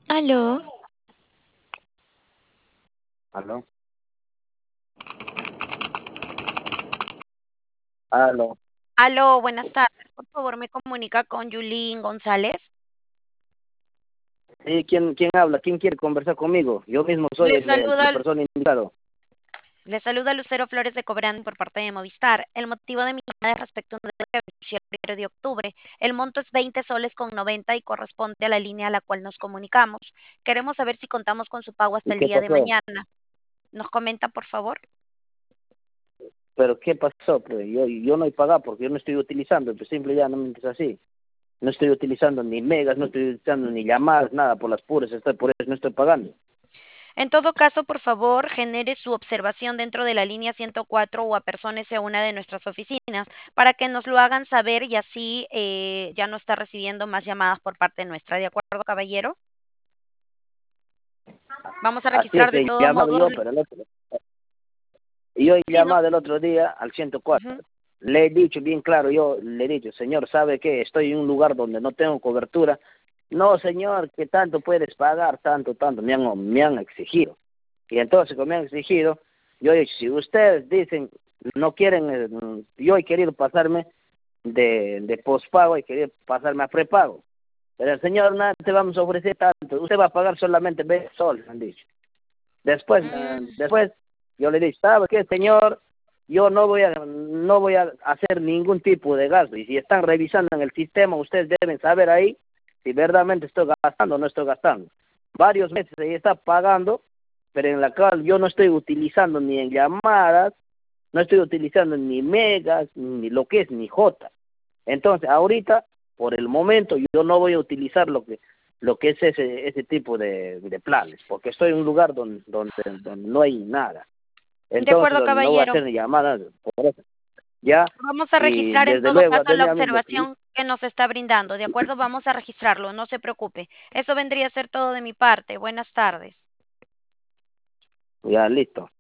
Aló, Aló, aló. aló, buenas tardes. Por favor, me comunica con Yulín González. Sí, ¿quién habla? ¿Quién quiere conversar conmigo? Yo mismo soy Le la saluda, persona indicada. le saluda Lucero Flores de Cobran por parte de Movistar. El motivo de mi llamada es respecto a un deuda que venció el 1 de octubre. El monto es 20 soles con 90 y corresponde a la línea a la cual nos comunicamos. Queremos saber si contamos con su pago hasta ¿Y el qué día de pasó? mañana. ¿Nos comenta, por favor? ¿Pero qué pasó? Pues yo no he pagado porque yo no estoy utilizando, pues simple y llanamente es así. No estoy utilizando ni megas, no estoy utilizando ni llamadas, nada, por las puras, por eso no estoy pagando. En todo caso, por favor, genere su observación dentro de la línea 104 o aperdónese a una de nuestras oficinas para que nos lo hagan saber y así ya no está recibiendo más llamadas por parte nuestra. ¿De acuerdo, caballero? Vamos a Así registrar es, de he todos llamado modos. yo, pero el otro, y yo he Sí, no. llamado el otro día al 104. Ujú. Le he dicho bien claro, yo le he dicho, señor, ¿sabe qué? Estoy en un lugar donde no tengo cobertura. No, señor, ¿qué tanto puedes pagar? Tanto, tanto. Me han exigido. Y entonces, como me han exigido, yo he dicho, si ustedes dicen, no quieren, yo he querido pasarme de pospago, he querido pasarme a prepago. Pero el señor, nada, te vamos a ofrecer tanto. Usted va a pagar solamente 20 soles, han dicho. Después, Mm, después yo le dije, ¿sabe qué, señor? Yo no voy a hacer ningún tipo de gasto. Y si están revisando en el sistema, ustedes deben saber ahí si verdaderamente estoy gastando o no estoy gastando. Varios meses ahí está pagando, pero en la cual yo no estoy utilizando ni en llamadas, no estoy utilizando ni megas, ni lo que es, ni J. Entonces, ahorita, por el momento, yo no voy a utilizar lo que es ese tipo de planes, porque estoy en un lugar donde no hay nada. de Entonces, acuerdo, donde no voy a caballero. hacer ni llamadas por eso. Ya, Vamos a y registrar en desde todo luego, caso la denme a mí lo que... observación que nos está brindando. ¿De acuerdo? Vamos a registrarlo, no se preocupe. Eso vendría a ser todo de mi parte. Buenas tardes. Ya, listo.